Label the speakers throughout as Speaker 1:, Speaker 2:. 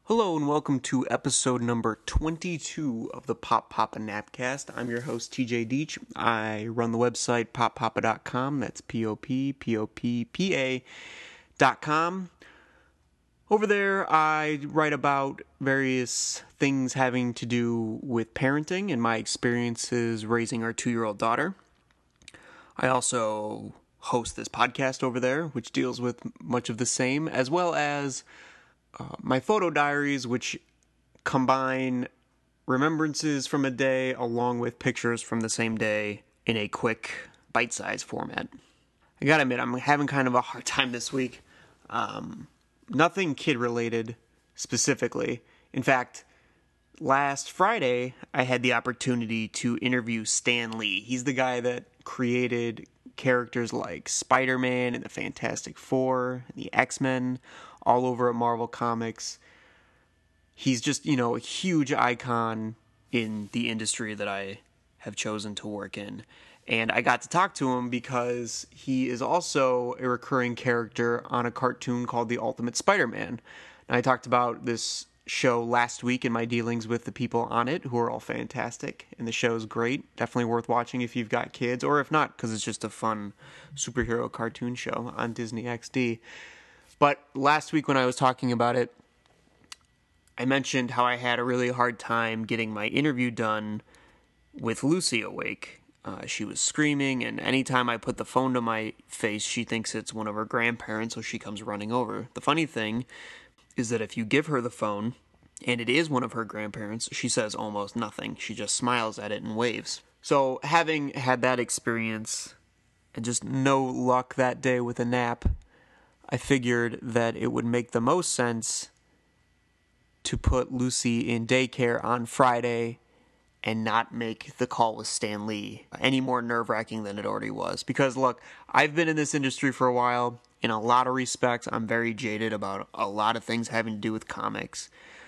Speaker 1: Hello and welcome to episode number 22 of the Pop Papa Napcast. I'm your host TJ Deach. I run the website poppapa.com. That's POPPOPPA.com. Over there I write about various things having to do with parenting and my experiences raising our 2-year-old daughter. I also host this podcast over there, which deals with much of the same, as well as my photo diaries, which combine remembrances from a day along with pictures from the same day in a quick bite-sized format. I gotta admit, I'm having kind of a hard time this week. Nothing kid-related specifically. In fact, last Friday, I had the opportunity to interview Stan Lee. He's the guy that created characters like Spider-Man and the Fantastic Four, and the X-Men, all over at Marvel Comics. He's just, a huge icon in the industry that I have chosen to work in. And I got to talk to him because he is also a recurring character on a cartoon called The Ultimate Spider-Man. And I talked about this show last week in my dealings with the people on it, who are all fantastic. And the show's great. Definitely worth watching if you've got kids, or if not, because it's just a fun superhero cartoon show on Disney XD. But last week when I was talking about it, I mentioned how I had a really hard time getting my interview done with Lucy awake. She was screaming, and anytime I put the phone to my face, she thinks it's one of her grandparents, so she comes running over. The funny thing is that if you give her the phone, and it is one of her grandparents, she says almost nothing. She just smiles at it and waves. So having had that experience, and just no luck that day with a nap, I figured that it would make the most sense to put Lucy in daycare on Friday and not make the call with Stan Lee any more nerve-wracking than it already was. Because, look, I've been in this industry for a while. In a lot of respects, I'm very jaded about a lot of things having to do with comics.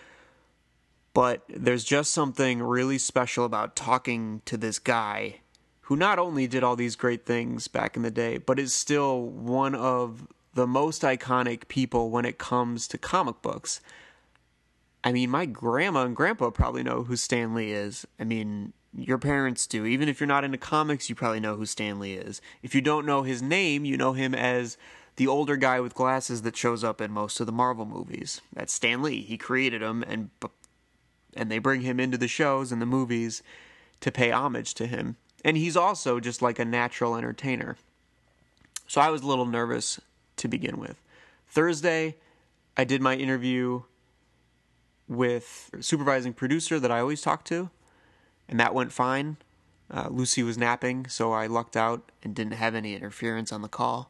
Speaker 1: But there's just something really special about talking to this guy who not only did all these great things back in the day, but is still one of the most iconic people when it comes to comic books. I mean, my grandma and grandpa probably know who Stan Lee is. I mean, your parents do. Even if you're not into comics, you probably know who Stan Lee is. If you don't know his name, you know him as the older guy with glasses that shows up in most of the Marvel movies. That's Stan Lee. He created him, and they bring him into the shows and the movies to pay homage to him. And he's also just like a natural entertainer. So I was a little nervous to begin with. Thursday, I did my interview with a supervising producer that I always talk to, and that went fine. Lucy was napping, so I lucked out and didn't have any interference on the call.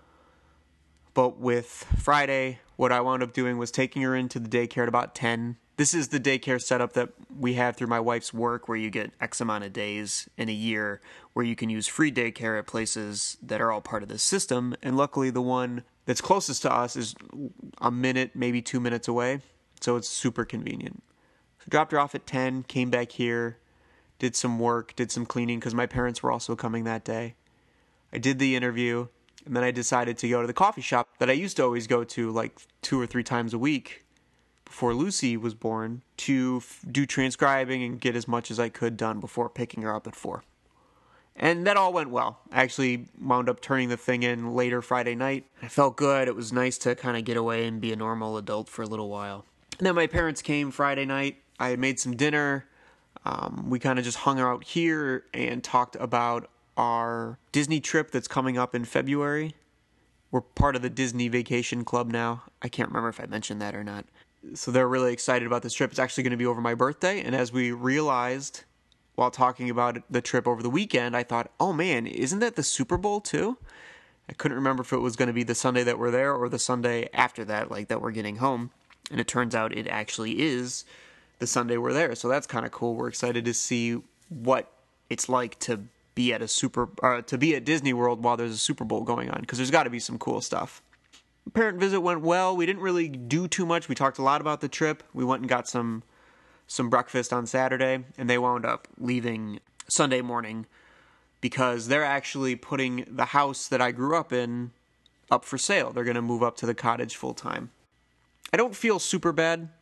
Speaker 1: But with Friday, what I wound up doing was taking her into the daycare at about 10. This is the daycare setup that we have through my wife's work, where you get X amount of days in a year where you can use free daycare at places that are all part of this system. And luckily, the one that's closest to us is a minute, maybe 2 minutes away. So it's super convenient. So dropped her off at 10, came back here, did some work, did some cleaning, because my parents were also coming that day. I did the interview, and then I decided to go to the coffee shop that I used to always go to like 2 or 3 times a week before Lucy was born, to do transcribing and get as much as I could done before picking her up at 4. And that all went well. I actually wound up turning the thing in later Friday night. I felt good. It was nice to kind of get away and be a normal adult for a little while. And then my parents came Friday night. I had made some dinner. We kind of just hung out here and talked about our Disney trip that's coming up in February. We're part of the Disney Vacation Club now. I can't remember if I mentioned that or not. So they're really excited about this trip. It's actually going to be over my birthday. And as we realized while talking about the trip over the weekend, I thought, oh man, isn't that the Super Bowl too? I couldn't remember if it was going to be the Sunday that we're there or the Sunday after that, like that we're getting home. And it turns out it actually is the Sunday we're there. So that's kind of cool. We're excited to see what it's like to be at Disney World while there's a Super Bowl going on, because there's got to be some cool stuff. The parent visit went well. We didn't really do too much. We talked a lot about the trip. We went and got some breakfast on Saturday, and they wound up leaving Sunday morning because they're actually putting the house that I grew up in up for sale. They're going to move up to the cottage full time. I don't feel super bad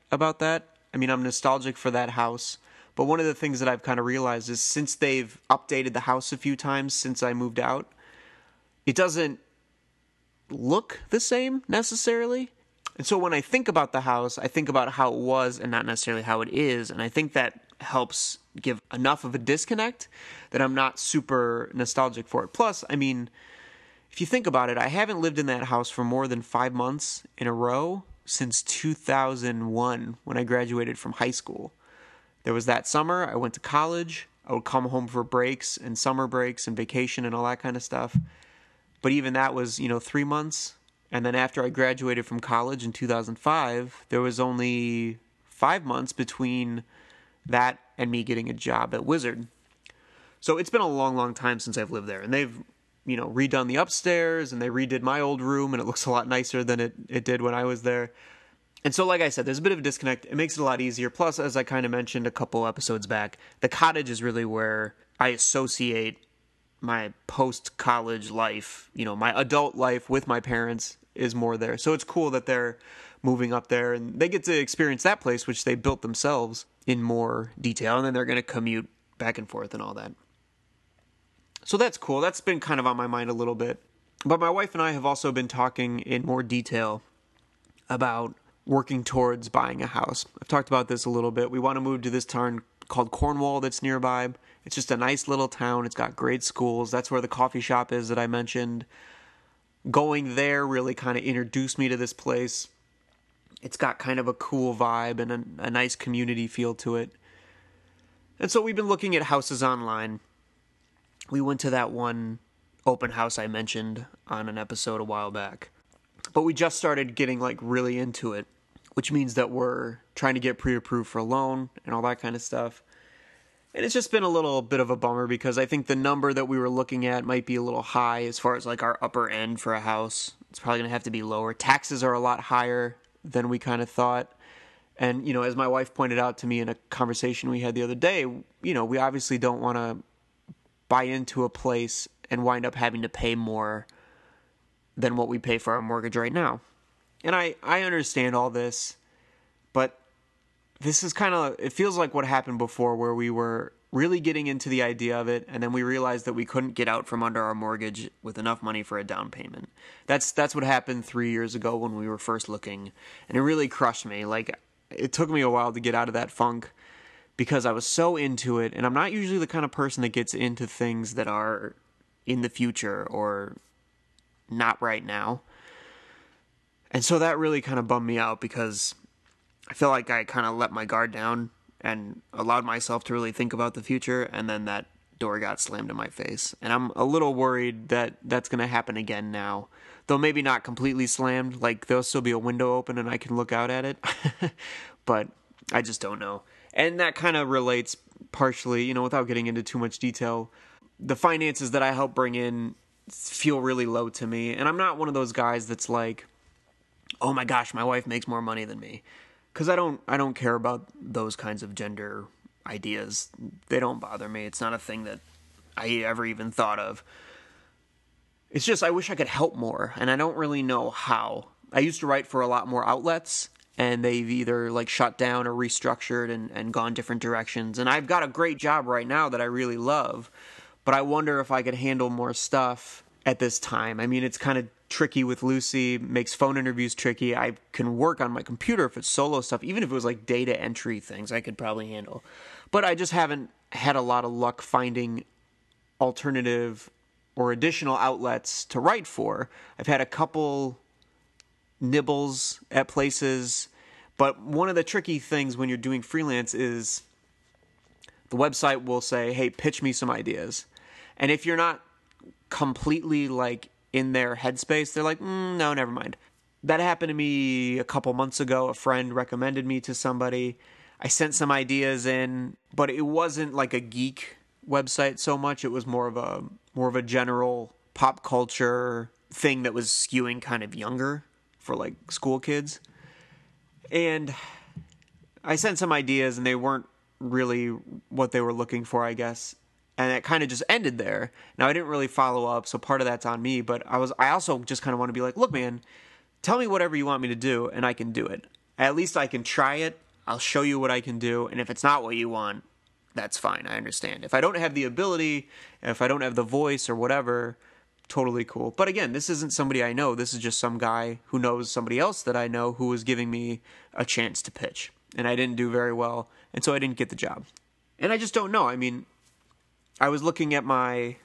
Speaker 1: about that. I mean, I'm nostalgic for that house. But one of the things that I've kind of realized is since they've updated the house a few times since I moved out, it doesn't look the same necessarily. And so when I think about the house, I think about how it was and not necessarily how it is. And I think that helps give enough of a disconnect that I'm not super nostalgic for it. Plus, I mean, if you think about it, I haven't lived in that house for more than 5 months in a row since 2001 when I graduated from high school. There was that summer, I went to college, I would come home for breaks and summer breaks and vacation and all that kind of stuff. But even that was, 3 months. And then after I graduated from college in 2005, there was only 5 months between that and me getting a job at Wizard. So it's been a long, long time since I've lived there. And they've, redone the upstairs and they redid my old room and it looks a lot nicer than it did when I was there. And so, like I said, there's a bit of a disconnect. It makes it a lot easier. Plus, as I kind of mentioned a couple episodes back, the cottage is really where I associate my post-college life, my adult life with my parents is more there. So it's cool that they're moving up there and they get to experience that place, which they built themselves in more detail. And then they're going to commute back and forth and all that. So that's cool. That's been kind of on my mind a little bit. But my wife and I have also been talking in more detail about working towards buying a house. I've talked about this a little bit. We want to move to this town called Cornwall that's nearby. It's just a nice little town. It's got great schools. That's where the coffee shop is that I mentioned. Going there really kind of introduced me to this place. It's got kind of a cool vibe and a nice community feel to it. And so we've been looking at houses online. We went to that one open house I mentioned on an episode a while back. But we just started getting really into it, which means that we're trying to get pre-approved for a loan and all that kind of stuff. And it's just been a little bit of a bummer because I think the number that we were looking at might be a little high as far as our upper end for a house. It's probably going to have to be lower. Taxes are a lot higher than we kind of thought. And, as my wife pointed out to me in a conversation we had the other day, we obviously don't want to buy into a place and wind up having to pay more than what we pay for our mortgage right now. And I understand all this, but this is it feels like what happened before where we were really getting into the idea of it and then we realized that we couldn't get out from under our mortgage with enough money for a down payment. That's what happened 3 years ago when we were first looking, and it really crushed me. It took me a while to get out of that funk because I was so into it, and I'm not usually the kind of person that gets into things that are in the future or not right now. And so that really kind of bummed me out because I feel like I kind of let my guard down and allowed myself to really think about the future, and then that door got slammed in my face. And I'm a little worried that that's going to happen again now. Though maybe not completely slammed, there'll still be a window open and I can look out at it. But I just don't know. And that kind of relates partially, without getting into too much detail, the finances that I help bring in feel really low to me. And I'm not one of those guys that's like, oh my gosh, my wife makes more money than me. Because I don't care about those kinds of gender ideas. They don't bother me. It's not a thing that I ever even thought of. It's just I wish I could help more, and I don't really know how. I used to write for a lot more outlets, and they've either shut down or restructured and gone different directions. And I've got a great job right now that I really love, but I wonder if I could handle more stuff at this time. I mean, it's kind of tricky with Lucy, makes phone interviews tricky. I can work on my computer if it's solo stuff. Even if it was data entry things, I could probably handle. But I just haven't had a lot of luck finding alternative or additional outlets to write for. I've had a couple nibbles at places, but one of the tricky things when you're doing freelance is the website will say, hey, pitch me some ideas. And if you're not completely in their headspace, they're like, no, never mind. That happened to me a couple months ago. A friend recommended me to somebody. I sent some ideas in, but it wasn't a geek website so much. It was more of a general pop culture thing that was skewing kind of younger for school kids. And I sent some ideas and they weren't really what they were looking for, I guess. And it kind of just ended there. Now, I didn't really follow up, so part of that's on me. But I also just kind of want to be look, man, tell me whatever you want me to do, and I can do it. At least I can try it, I'll show you what I can do, and if it's not what you want, that's fine. I understand. If I don't have the ability, if I don't have the voice or whatever, totally cool. But again, this isn't somebody I know. This is just some guy who knows somebody else that I know who was giving me a chance to pitch. And I didn't do very well, and so I didn't get the job. And I just don't know. I mean, I was looking at my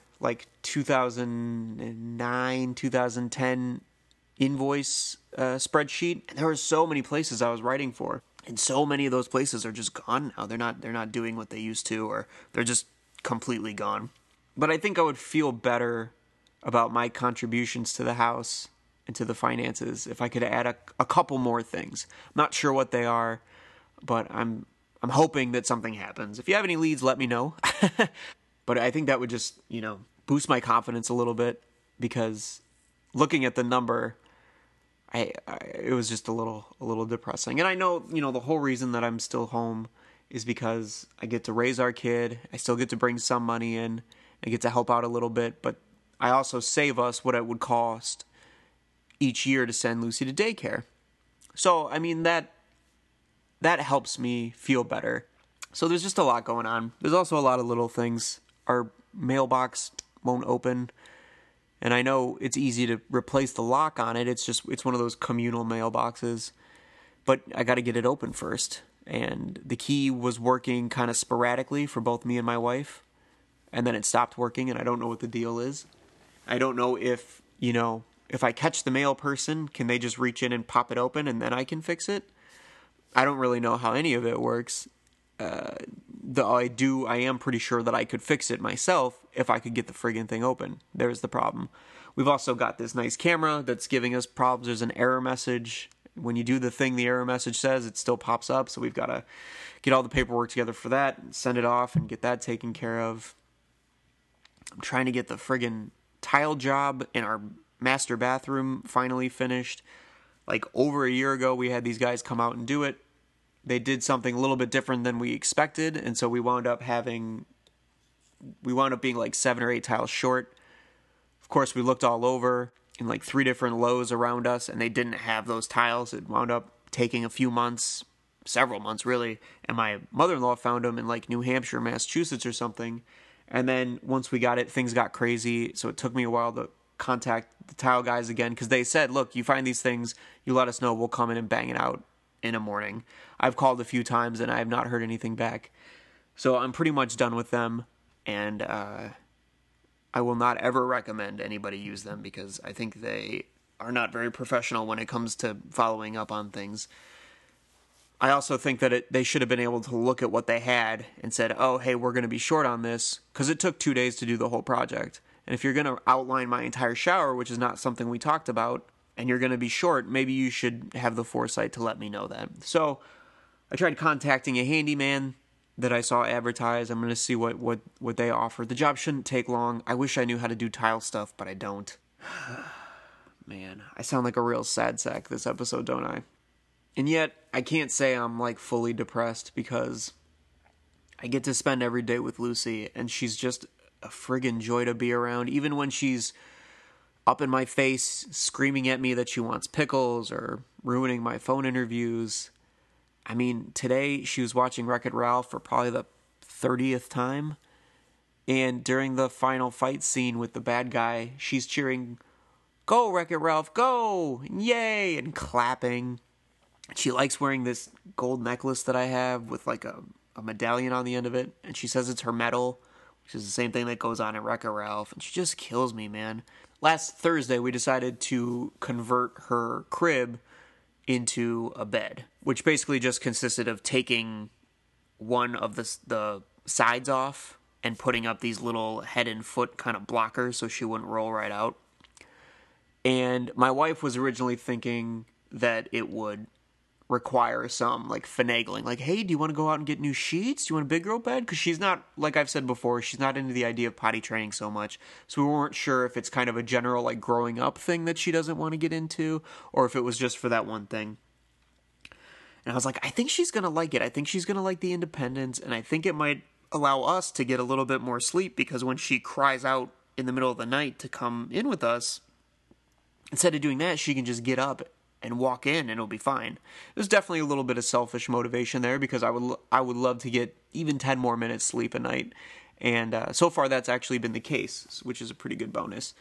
Speaker 1: 2009, 2010 invoice spreadsheet, and there were so many places I was writing for. And so many of those places are just gone now. They're not doing what they used to, or they're just completely gone. But I think I would feel better about my contributions to the house and to the finances if I could add a couple more things. I'm not sure what they are, but I'm hoping that something happens. If you have any leads, let me know. But I think that would just, boost my confidence a little bit, because looking at the number, it was just a little depressing. And I know, the whole reason that I'm still home is because I get to raise our kid. I still get to bring some money in. I get to help out a little bit, but I also save us what it would cost each year to send Lucy to daycare. So, I mean, that helps me feel better. So there's just a lot going on. There's also a lot of little things. Our mailbox won't open. And I know it's easy to replace the lock on it. It's one of those communal mailboxes. But I got to get it open first. And the key was working kind of sporadically for both me and my wife. And then it stopped working, and I don't know what the deal is. I don't know if I catch the mail person, can they just reach in and pop it open and then I can fix it? I don't really know how any of it works. I am pretty sure that I could fix it myself if I could get the friggin' thing open. There's the problem. We've also got this nice camera that's giving us problems. There's an error message. When you do the thing the error message says, it still pops up. So we've got to get all the paperwork together for that, send it off, and get that taken care of. I'm trying to get the friggin' tile job in our master bathroom finally finished. Like over a year ago, we had these guys come out and do it. They did something a little bit different than we expected, and so we wound up being like 7 or 8 tiles short. Of course, we looked all over in like 3 different Lowe's around us, and they didn't have those tiles. It wound up taking a few months, several months really, and my mother-in-law found them in like New Hampshire, Massachusetts or something. And then once we got it, things got crazy, so it took me a while to contact the tile guys again, because they said, look, you find these things, you let us know, we'll come in and bang it out in a morning. I've called a few times and I have not heard anything back. So I'm pretty much done with them, and I will not ever recommend anybody use them, because I think they are not very professional when it comes to following up on things. I also think that they should have been able to look at what they had and said, oh, hey, we're going to be short on this, because it took 2 days to do the whole project. And if you're going to outline my entire shower, which is not something we talked about, and you're going to be short, maybe you should have the foresight to let me know that. So I tried contacting a handyman that I saw advertised. I'm going to see what they offer. The job shouldn't take long. I wish I knew how to do tile stuff, but I don't. Man, I sound like a real sad sack this episode, don't I? And yet, I can't say I'm like fully depressed, because I get to spend every day with Lucy, and she's just a friggin' joy to be around, even when she's up in my face screaming at me that she wants pickles or ruining my phone interviews. I mean, today she was watching Wreck-It Ralph for probably the 30th time, and during the final fight scene with the bad guy, she's cheering, "Go, Wreck-It Ralph, go! Yay!" and clapping. She likes wearing this gold necklace that I have with like a medallion on the end of it, and she says it's her medal, which is the same thing that goes on at Wreck-It Ralph, and she just kills me, man. Last Thursday, we decided to convert her crib into a bed, which basically just consisted of taking one of the sides off and putting up these little head and foot kind of blockers so she wouldn't roll right out. And my wife was originally thinking that it would require some like finagling, like, hey, do you want to go out and get new sheets? Do you want a big girl bed? Because she's not, like I've said before, she's not into the idea of potty training so much, so we weren't sure if it's kind of a general like growing up thing that she doesn't want to get into, or if it was just for that one thing. And I was like, I think she's gonna like it. I think she's gonna like the independence, and I think it might allow us to get a little bit more sleep, because when she cries out in the middle of the night to come in with us, instead of doing that, she can just get up and walk in and it'll be fine. There's definitely a little bit of selfish motivation there because I would love to get even 10 more minutes sleep a night. And so far that's actually been the case, which is a pretty good bonus.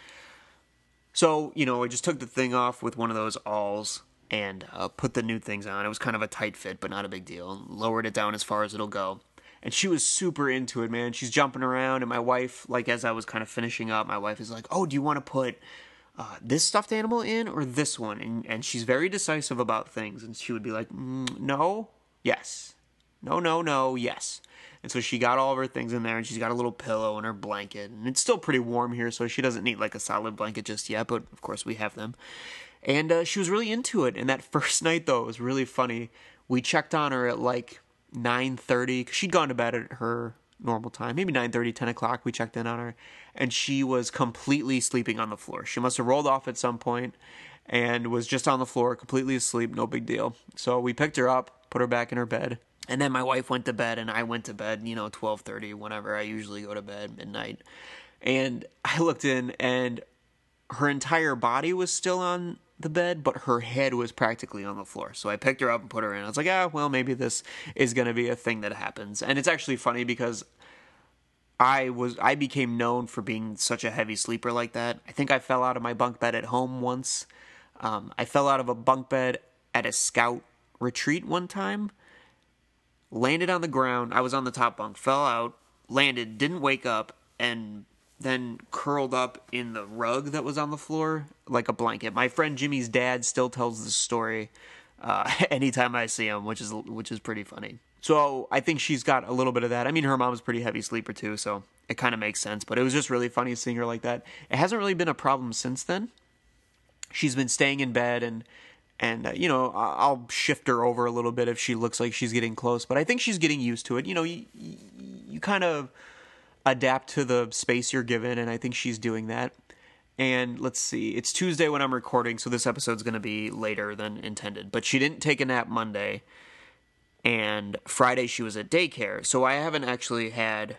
Speaker 1: So, I just took the thing off with one of those awls and put the new things on. It was kind of a tight fit, but not a big deal. Lowered it down as far as it'll go. And she was super into it, man. She's jumping around, and my wife, like, as I was kind of finishing up, my wife is like, oh, do you want to put this stuffed animal in or this one? And she's very decisive about things. And she would be like, no, yes. No, yes. And so she got all of her things in there, and she's got a little pillow and her blanket. And it's still pretty warm here, so she doesn't need, like, a solid blanket just yet, but, of course, we have them. And she was really into it. And that first night, though, it was really funny. We checked on her at, like, 9:30, because she'd gone to bed at her normal time, maybe 9:30, 10 o'clock. We checked in on her, and she was completely sleeping on the floor. She must have rolled off at some point and was just on the floor, completely asleep, no big deal. So we picked her up, put her back in her bed, and then my wife went to bed, and I went to bed, 12:30, whenever I usually go to bed, midnight. And I looked in, and her entire body was still on the bed, but her head was practically on the floor. So I picked her up and put her in. I was like, well, maybe this is going to be a thing that happens. And it's actually funny because I became known for being such a heavy sleeper like that. I think I fell out of my bunk bed at home once. I fell out of a bunk bed at a scout retreat one time, landed on the ground. I was on the top bunk, fell out, landed, didn't wake up, and then curled up in the rug that was on the floor like a blanket. My friend Jimmy's dad still tells this story anytime I see him, which is pretty funny. So I think she's got a little bit of that. I mean, her mom's a pretty heavy sleeper too, so it kind of makes sense. But it was just really funny seeing her like that. It hasn't really been a problem since then. She's been staying in bed, and I'll shift her over a little bit if she looks like she's getting close. But I think she's getting used to it. You kind of adapt to the space you're given, and I think she's doing that. And let's see, it's Tuesday when I'm recording, so this episode's going to be later than intended. But she didn't take a nap Monday, and Friday she was at daycare, so I haven't actually had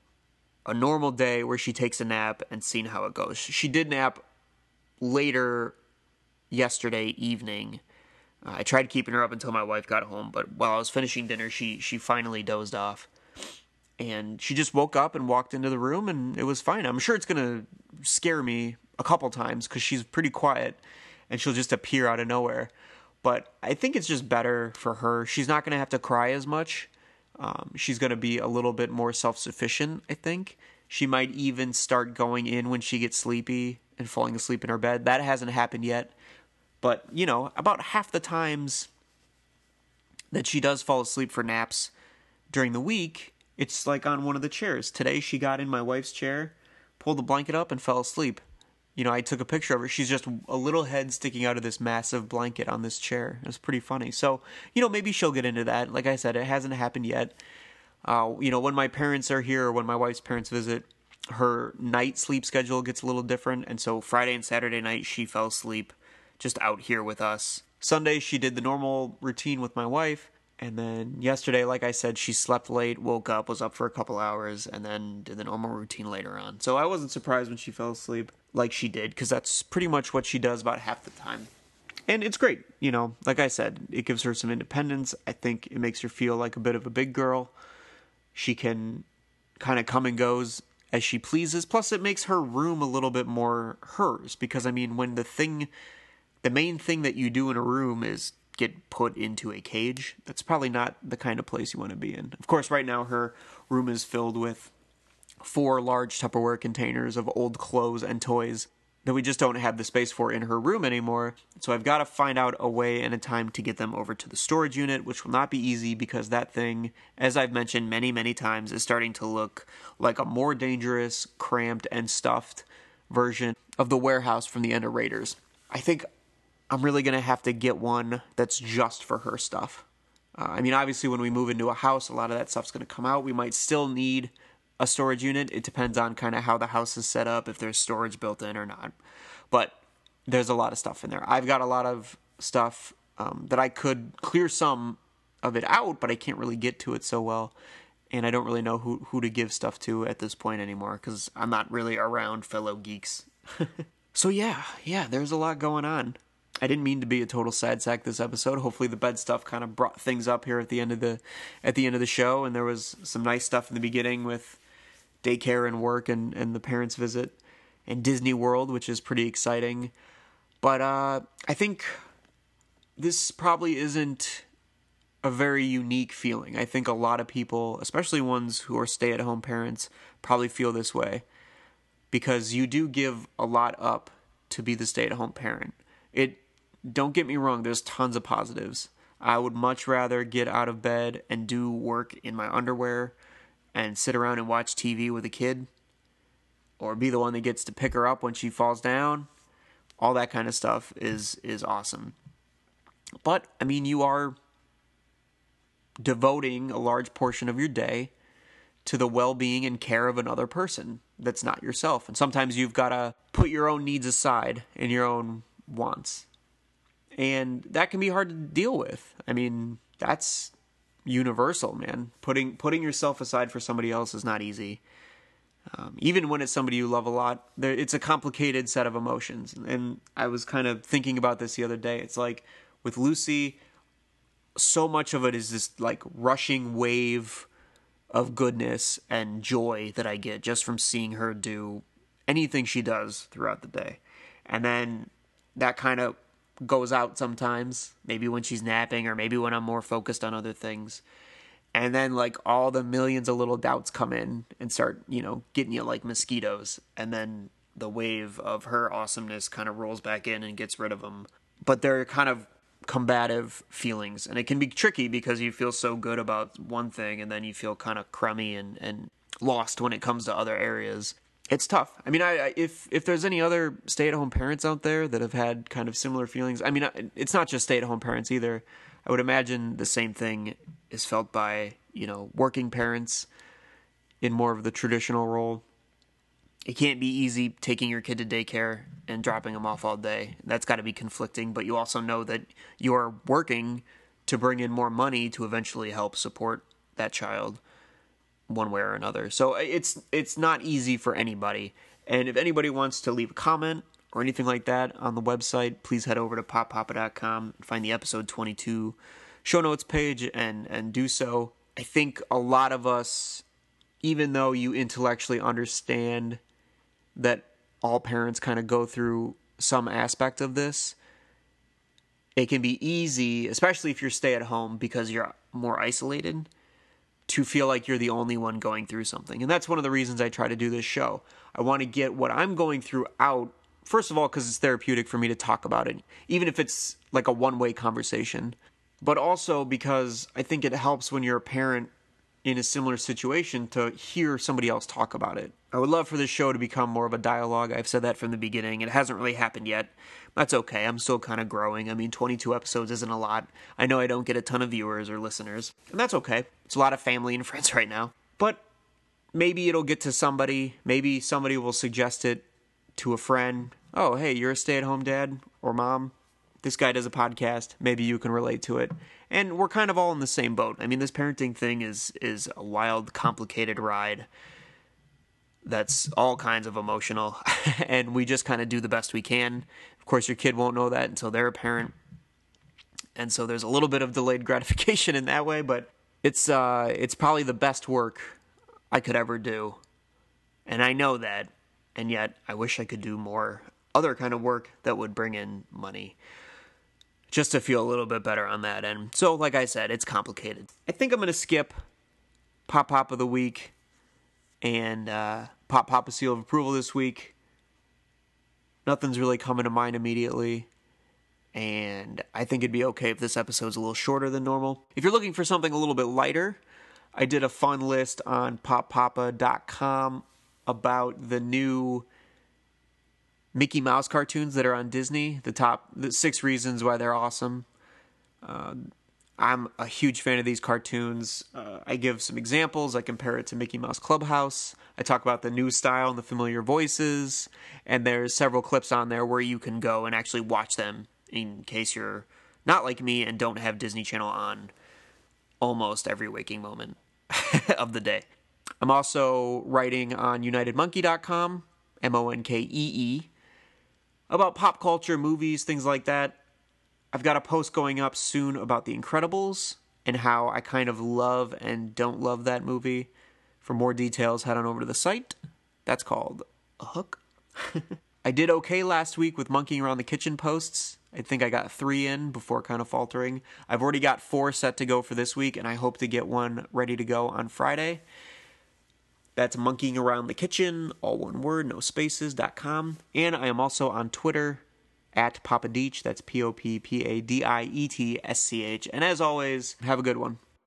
Speaker 1: a normal day where she takes a nap and seen how it goes. She did nap later yesterday evening. I tried keeping her up until my wife got home, but while I was finishing dinner, she finally dozed off. And she just woke up and walked into the room, and it was fine. I'm sure it's going to scare me a couple times because she's pretty quiet, and she'll just appear out of nowhere. But I think it's just better for her. She's not going to have to cry as much. She's going to be a little bit more self-sufficient, I think. She might even start going in when she gets sleepy and falling asleep in her bed. That hasn't happened yet. But, about half the times that she does fall asleep for naps during the week, it's like on one of the chairs. Today she got in my wife's chair, pulled the blanket up, and fell asleep. I took a picture of her. She's just a little head sticking out of this massive blanket on this chair. It was pretty funny. So, maybe she'll get into that. Like I said, it hasn't happened yet. When my parents are here or when my wife's parents visit, her night sleep schedule gets a little different. And so Friday and Saturday night, she fell asleep just out here with us. Sunday, she did the normal routine with my wife. And then yesterday, like I said, she slept late, woke up, was up for a couple hours, and then did the normal routine later on. So I wasn't surprised when she fell asleep like she did, because that's pretty much what she does about half the time. And it's great, like I said, it gives her some independence. I think it makes her feel like a bit of a big girl. She can kind of come and goes as she pleases. Plus, it makes her room a little bit more hers, because, when the main thing that you do in a room is get put into a cage, that's probably not the kind of place you want to be in. Of course, right now her room is filled with 4 large Tupperware containers of old clothes and toys that we just don't have the space for in her room anymore. So I've got to find out a way and a time to get them over to the storage unit, which will not be easy because that thing, as I've mentioned many, many times, is starting to look like a more dangerous, cramped, and stuffed version of the warehouse from the end of Raiders. I think I'm really going to have to get one that's just for her stuff. Obviously, when we move into a house, a lot of that stuff's going to come out. We might still need a storage unit. It depends on kind of how the house is set up, if there's storage built in or not. But there's a lot of stuff in there. I've got a lot of stuff that I could clear some of it out, but I can't really get to it so well. And I don't really know who to give stuff to at this point anymore, because I'm not really around fellow geeks. So yeah, there's a lot going on. I didn't mean to be a total sad sack this episode. Hopefully the bed stuff kind of brought things up here at the end of the show, and there was some nice stuff in the beginning with daycare and work and the parents' visit and Disney World, which is pretty exciting. But I think this probably isn't a very unique feeling. I think a lot of people, especially ones who are stay-at-home parents, probably feel this way because you do give a lot up to be the stay-at-home parent. Don't get me wrong, there's tons of positives. I would much rather get out of bed and do work in my underwear and sit around and watch TV with a kid, or be the one that gets to pick her up when she falls down. All that kind of stuff is awesome. But, I mean, you are devoting a large portion of your day to the well-being and care of another person that's not yourself. And sometimes you've got to put your own needs aside and your own wants. And that can be hard to deal with. I mean, that's universal, man. Putting yourself aside for somebody else is not easy. Even when it's somebody you love a lot, it's a complicated set of emotions. And I was kind of thinking about this the other day. It's like with Lucy, so much of it is this like rushing wave of goodness and joy that I get just from seeing her do anything she does throughout the day. And then that kind of goes out sometimes, maybe when she's napping or maybe when I'm more focused on other things. And then like all the millions of little doubts come in and start, getting you like mosquitoes. And then the wave of her awesomeness kind of rolls back in and gets rid of them. But they're kind of combative feelings, and it can be tricky because you feel so good about one thing and then you feel kind of crummy and lost when it comes to other areas. It's tough. I mean, if there's any other stay-at-home parents out there that have had kind of similar feelings, I mean, it's not just stay-at-home parents either. I would imagine the same thing is felt by, working parents in more of the traditional role. It can't be easy taking your kid to daycare and dropping them off all day. That's got to be conflicting, but you also know that you're working to bring in more money to eventually help support that child one way or another. So it's not easy for anybody. And if anybody wants to leave a comment or anything like that on the website, please head over to poppapa.com and find the episode 22 show notes page and do so. I think a lot of us, even though you intellectually understand that all parents kind of go through some aspect of this, it can be easy, especially if you're stay at home because you're more isolated, to feel like you're the only one going through something. And that's one of the reasons I try to do this show. I want to get what I'm going through out, first of all, because it's therapeutic for me to talk about it, even if it's like a one-way conversation, but also because I think it helps when you're a parent in a similar situation to hear somebody else talk about it. I would love for this show to become more of a dialogue. I've said that from the beginning. It hasn't really happened yet. That's okay. I'm still kind of growing. I mean, 22 episodes isn't a lot. I know I don't get a ton of viewers or listeners, and that's okay. It's a lot of family and friends right now. But maybe it'll get to somebody. Maybe somebody will suggest it to a friend. Oh, hey, you're a stay-at-home dad or mom. This guy does a podcast. Maybe you can relate to it. And we're kind of all in the same boat. I mean, this parenting thing is a wild, complicated ride that's all kinds of emotional. And we just kind of do the best we can. Of course, your kid won't know that until they're a parent. And so there's a little bit of delayed gratification in that way, but it's probably the best work I could ever do. And I know that. And yet, I wish I could do more other kind of work that would bring in money, just to feel a little bit better on that end. So, like I said, it's complicated. I think I'm going to skip Pop Pop of the Week and Pop Papa Seal of Approval this week. Nothing's really coming to mind immediately. And I think it'd be okay if this episode's a little shorter than normal. If you're looking for something a little bit lighter, I did a fun list on poppapa.com about the new Mickey Mouse cartoons that are on Disney, the 6 reasons why they're awesome. I'm a huge fan of these cartoons. I give some examples. I compare it to Mickey Mouse Clubhouse. I talk about the new style and the familiar voices. And there's several clips on there where you can go and actually watch them in case you're not like me and don't have Disney Channel on almost every waking moment of the day. I'm also writing on UnitedMonkey.com, MONKEE, about pop culture, movies, things like that. I've got a post going up soon about The Incredibles and how I kind of love and don't love that movie. For more details, head on over to the site. That's called A Hook. I did okay last week with monkeying around the kitchen posts. I think I got 3 in before kind of faltering. I've already got 4 set to go for this week, and I hope to get one ready to go on Friday. That's monkeying around the kitchen, all one word, no spaces.com. And I am also on Twitter at Popadietsch. That's POPPADIETSCH. And as always, have a good one.